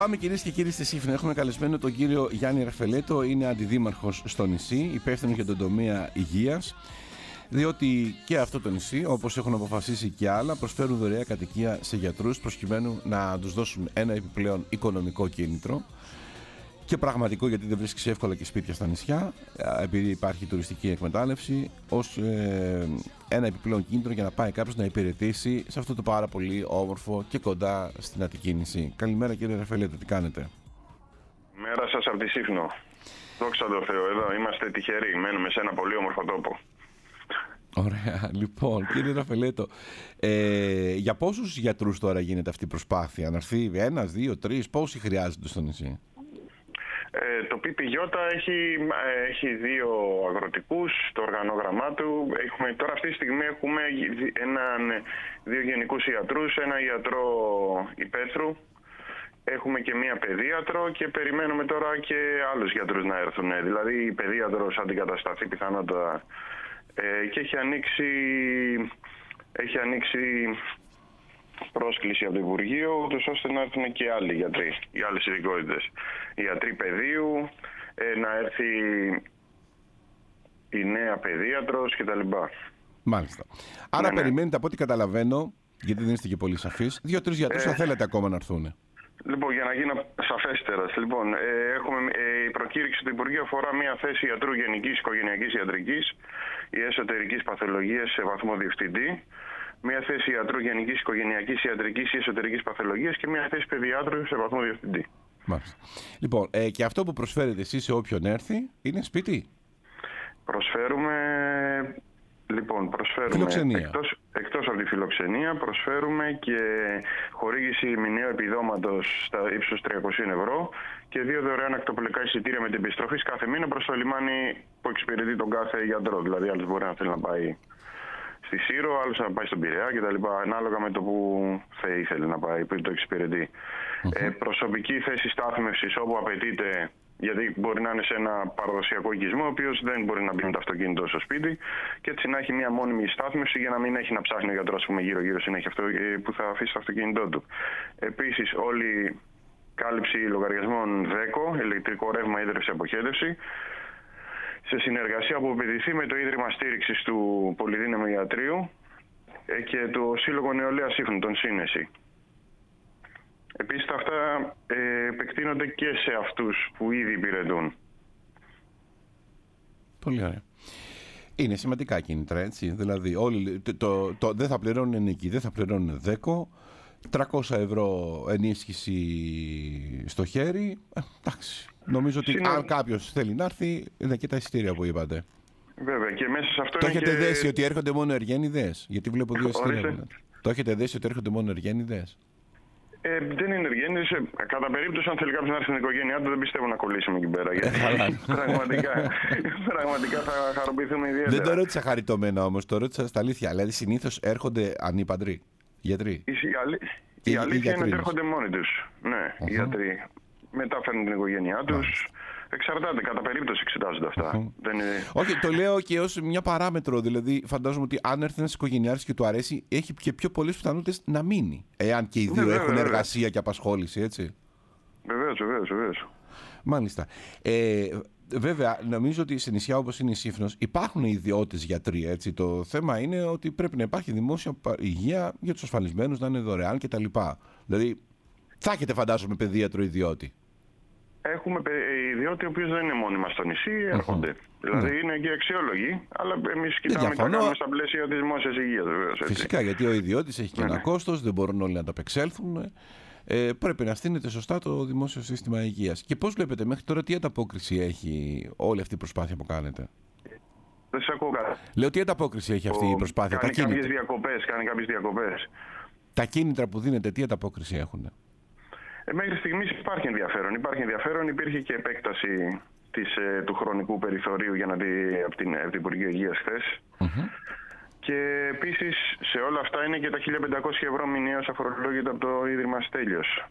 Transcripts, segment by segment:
Πάμε κυρίες και κύριοι στη Σύφνο. Έχουμε καλεσμένο τον κύριο Γιάννη Ραφελέτο, είναι αντιδήμαρχος στο νησί, υπεύθυνος για τον τομέα υγείας. Διότι και αυτό το νησί, όπως έχουν αποφασίσει και άλλα, προσφέρουν δωρεά κατοικία σε γιατρούς προκειμένου να τους δώσουν ένα επιπλέον οικονομικό κίνητρο. Και πραγματικό, γιατί δεν βρίσκεις εύκολα και σπίτια στα νησιά, επειδή υπάρχει τουριστική εκμετάλλευση, ως ένα επιπλέον κίνητρο για να πάει κάποιος να υπηρετήσει σε αυτό το πάρα πολύ όμορφο και κοντά στην Αττική νησί. Καλημέρα κύριε Ραφελέτο, τι κάνετε? Μέρα σας από τη Σύφνο. Δόξα τω Θεώ, εδώ είμαστε τυχεροί, μένουμε σε ένα πολύ όμορφο τόπο. Ωραία, λοιπόν κύριε Ραφελέτο, για πόσους γιατρούς τώρα γίνεται αυτή η προσπάθεια? Να έρθει ένας, δύο, τρεις, πόσοι χρειάζονται στο νησί? Το ΠΠΙ έχει δύο αγροτικούς, το οργανόγραμμά του. Τώρα αυτή τη στιγμή έχουμε δύο γενικούς ιατρούς, ένα ιατρό υπαίθρου. Έχουμε και μία παιδίατρο και περιμένουμε τώρα και άλλους γιατρούς να έρθουν. Δηλαδή η παιδίατρος αντικατασταθεί πιθανότατα και έχει ανοίξει πρόσκληση από το Υπουργείο, ούτως ώστε να έρθουν και άλλοι γιατροί, οι άλλες ειδικότητες. Ιατροί παιδείου, να έρθει η νέα παιδίατρος κτλ. Μάλιστα. Άρα περιμένετε, από ό,τι καταλαβαίνω, γιατί δεν είστε και πολύ σαφείς, δύο-τρεις γιατρούς θα θέλετε ακόμα να έρθουν. Λοιπόν, για να γίνω σαφέστερας, η προκήρυξη του Υπουργείου αφορά μια θέση ιατρού γενικής οικογενειακής ιατρικής ή εσωτερικής παθολογίας σε βαθμό διευθυντή, μια θέση ιατρού γενικής οικογενειακής ιατρικής ή εσωτερικής παθολογίας και μια θέση παιδιάτρου σε βαθμό διευθυντή. Μάλιστα. Λοιπόν, και αυτό που προσφέρετε εσείς σε όποιον έρθει είναι σπίτι? Προσφέρουμε εκτός από τη φιλοξενία, προσφέρουμε και χορήγηση μηνιαίου επιδόματος στα ύψους 300 ευρώ και 2 δωρεάν ακτοπλοϊκά εισιτήρια με την επιστροφή κάθε μήνα προς το λιμάνι που εξυπηρετεί τον κάθε γιατρό. Δηλαδή, άλλος μπορεί να θέλει να πάει στη Σύρο, άλλος να πάει στον Πειραιά κτλ. Ανάλογα με το που θα ήθελε να πάει, που το εξυπηρετεί. Προσωπική θέση στάθμευσης όπου απαιτείται, γιατί μπορεί να είναι σε ένα παραδοσιακό οικισμό, ο οποίος δεν μπορεί να μπει με το αυτοκίνητο στο σπίτι, και έτσι να έχει μια μόνιμη στάθμευση για να μην έχει να ψάχνει ο γιατρός γύρω-γύρω συνέχεια που θα αφήσει το αυτοκίνητό του. Επίσης, όλη κάλυψη λογαριασμών ΔΕΚΟ, ηλεκτρικό ρεύμα, ίδρυυση, αποχέτευση, σε συνεργασία που επιδηθεί με το Ίδρυμα Στήριξης του Πολυδύναμου Ιατρείου και το Σύλλογο Νεολαίας Σύφνου, τον Σύνεση. Επίσης, αυτά επεκτείνονται και σε αυτούς που ήδη υπηρετούν. Πολύ ωραία. Είναι σημαντικά κίνητρα, έτσι. Δηλαδή, όλοι δεν θα πληρώνουν ενοική, δεν θα πληρώνουν ΔΕΚΟ, 300 ευρώ ενίσχυση στο χέρι. Εντάξει. Νομίζω ότι αν κάποιος θέλει να έρθει, είναι και τα εισιτήρια που είπατε. Βέβαια, και μέσα σε αυτό το έχετε δέσει ότι έρχονται μόνο εργένιδες? Γιατί βλέπω δύο εισιτήρια. Το έχετε δέσει ότι έρχονται μόνο εργένιδες? Δεν είναι εργένιδες. Κατά περίπτωση, αν θέλει κάποιος να έρθει στην οικογένειά του, δεν πιστεύω να κολλήσουμε εκεί πέρα. Γιατί πραγματικά θα χαροποιηθούμε ιδιαίτερα. Δεν το ρώτησα χαριτωμένα όμως, το ρώτησα στα αλήθεια. Δηλαδή, συνήθως έρχονται ανήπαντροι γιατροί? Η αλήθεια είναι ότι έρχονται μόνοι τους. Ναι, οι γιατροί. Μετά φέρνουν την οικογένειά τους. Εξαρτάται, κατά περίπτωση εξετάζονται αυτά. Δεν είναι... Όχι, το λέω και ως μια παράμετρο. Δηλαδή, φαντάζομαι ότι αν έρθει ένας οικογενειάρχης και του αρέσει, έχει και πιο πολλές πιθανότητες να μείνει. Εάν και οι δύο έχουν εργασία και απασχόληση, έτσι. Βεβαίως. Μάλιστα. Βέβαια, νομίζω ότι σε νησιά όπως είναι η Σύφνος υπάρχουν ιδιώτες γιατροί. Έτσι. Το θέμα είναι ότι πρέπει να υπάρχει δημόσια υγεία για τους ασφαλισμένους, να είναι δωρεάν κτλ. Δηλαδή, θα έχετε, φαντάζομαι, παιδίατρο ιδιώτη. Έχουμε ιδιώτη, ο οποίος δεν είναι μόνιμα στο νησί, έρχονται. Δηλαδή είναι και αξιόλογοι, αλλά εμείς κοιτάμε να κάνουμε στα πλαίσια της δημόσιας υγείας, βεβαίως. Φυσικά, γιατί ο ιδιώτης έχει και ένα κόστος, δεν μπορούν όλοι να τα απεξέλθουν. Πρέπει να στείνεται σωστά το δημόσιο σύστημα υγείας. Και πώς βλέπετε, μέχρι τώρα τι ανταπόκριση έχει όλη αυτή η προσπάθεια που κάνετε? Δεν σας ακούω καλά. Λέω, τι ανταπόκριση έχει αυτή η προσπάθεια? Κάνει κάποιες διακοπές. Τα κίνητρα που δίνετε, τι ανταπόκριση έχουν? Μέχρι στιγμής υπάρχει ενδιαφέρον. Υπήρχε και επέκταση του χρονικού περιθωρίου από την Υπουργείο Υγείας χθες. Και επίσης σε όλα αυτά είναι και τα 1.500 ευρώ μηνιαίως αφορολόγητα από το Ίδρυμα Στέλιος,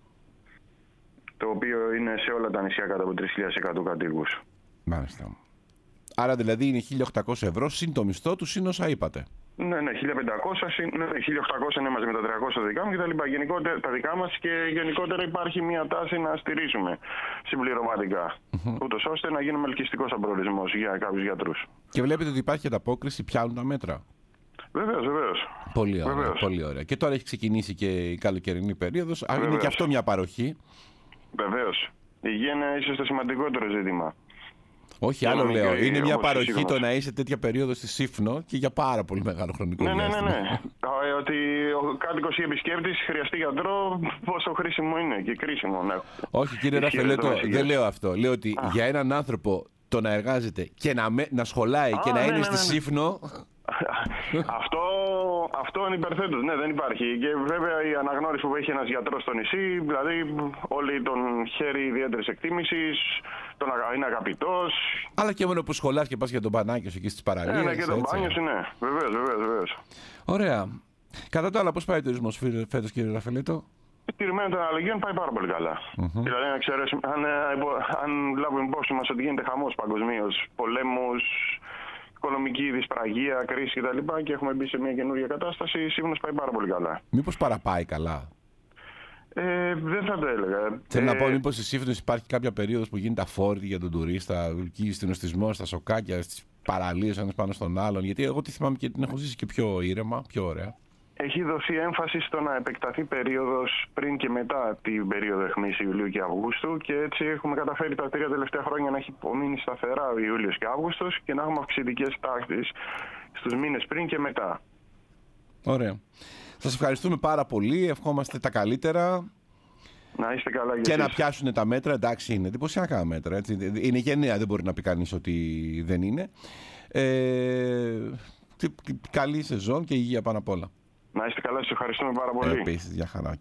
το οποίο είναι σε όλα τα νησιά κάτω από 3.100 κατοίκους. Μάλιστα. Άρα δηλαδή είναι 1.800 ευρώ συν το μισθό του, συν όσα είπατε. Ναι, 1500, ναι, 1800 είναι μαζί με τα 300 δικά μου και τα λοιπά. Γενικότερα, τα δικά μας και γενικότερα υπάρχει μια τάση να στηρίζουμε συμπληρωματικά. Ούτως ώστε να γίνουμε ελκυστικός προορισμός για κάποιους γιατρούς. Και βλέπετε ότι υπάρχει ανταπόκριση, πιάνουν τα μέτρα. Βεβαίως, βεβαίως. Πολύ ωραία, Βεβαίως. πολύ ωραία. Και τώρα έχει ξεκινήσει και η καλοκαιρινή περίοδος. Είναι και αυτό μια παροχή. Βεβαίως. Η υγεία είναι ίσως το σημαντικότερο ζήτημα. Όχι, άλλο λέω. Είναι μια όμως, παροχή σίγουρος. το να είσαι τέτοια περίοδο στη Σύφνο και για πάρα πολύ μεγάλο χρονικό διάστημα. Ναι. Ότι ο κάτοικος ή επισκέπτης χρειαστεί γιατρό, πόσο χρήσιμο είναι και κρίσιμο. Ναι. Όχι, κύριε Ραφελέτο, δεν λέω αυτό. Λέω ότι για έναν άνθρωπο το να εργάζεται και να σχολάει και να είναι στη Σύφνο. Αυτό είναι υπερθέτως. Ναι, δεν υπάρχει. Και βέβαια η αναγνώριση που έχει ένας γιατρός στο νησί, δηλαδή όλοι τον χαίρει ιδιαίτερης εκτίμησης, είναι αγαπητός. Αλλά και μόνο που σχολάς και πας για τον μπανάκι σου εκεί στις παραλίες. Ναι, και τον μπάνιο σου, ναι. Βεβαίως. Ωραία. Κατά τα άλλα, πώς πάει ο τουρισμός φέτος, κύριε Ραφελέτο? Τηρημένο των αναλογίων πάει πάρα πολύ καλά. Δηλαδή, αν λάβουμε υπόψη μας ότι γίνεται χαμός παγκοσμίως, πολέμους, οικονομική δυσπραγία, κρίση κτλ. Και έχουμε μπει σε μια καινούργια κατάσταση, η Σύμνος πάει πάρα πολύ καλά. Μήπως παραπάει καλά? Δεν θα το έλεγα. Θέλω να πω, μήπως στη Σύφνος υπάρχει κάποια περίοδος που γίνεται αφόρητη για τον τουρίστα, εκεί στην οστισμό, στα σοκάκια, στις παραλίες, ένας πάνω στον άλλον? Γιατί εγώ τη θυμάμαι και την έχω ζήσει και πιο ήρεμα, πιο ωραία. Έχει δοθεί έμφαση στο να επεκταθεί περίοδος πριν και μετά την περίοδο αιχμής Ιουλίου και Αυγούστου και έτσι έχουμε καταφέρει τα 3 τελευταία χρόνια να έχει υπομείνει σταθερά ο Ιούλιος και Αύγουστος και να έχουμε αυξητικές τάξεις στους μήνες πριν και μετά. Ωραία. Σας ευχαριστούμε πάρα πολύ. Ευχόμαστε τα καλύτερα. Να είστε καλά και να πιάσουν τα μέτρα. Εντάξει, είναι εντυπωσιακά μέτρα. Έτσι. Είναι γενναία, δεν μπορεί να πει κανείς ότι δεν είναι. Καλή σεζόν και υγεία πάνω απ' όλα. Να είστε καλά, σας ευχαριστούμε πάρα πολύ. Επίσης, για χαρά.